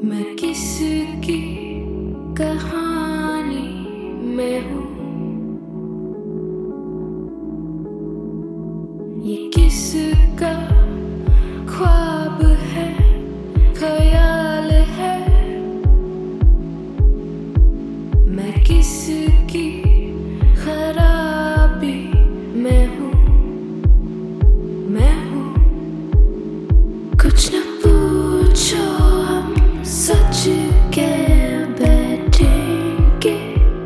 मैं किसकी कहानी में हूँ, ये किसका ख्वाब है, ख्याल है। मैं किसकी खराबी में हूँ, मैं हूँ। कुछ न पूछो, हम सच के बैठेंगे।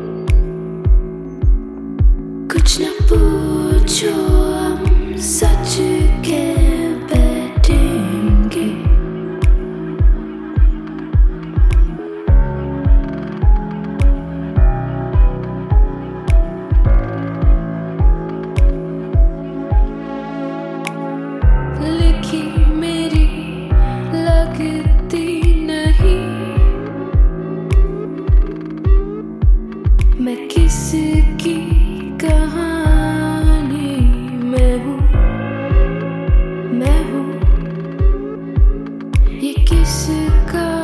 कुछ न पूछो, हम सच के बैठेंगे। लिखी मेरी लगती नहीं, मैं किसकी कहानी में हूँ, मैं हूँ। ये किसका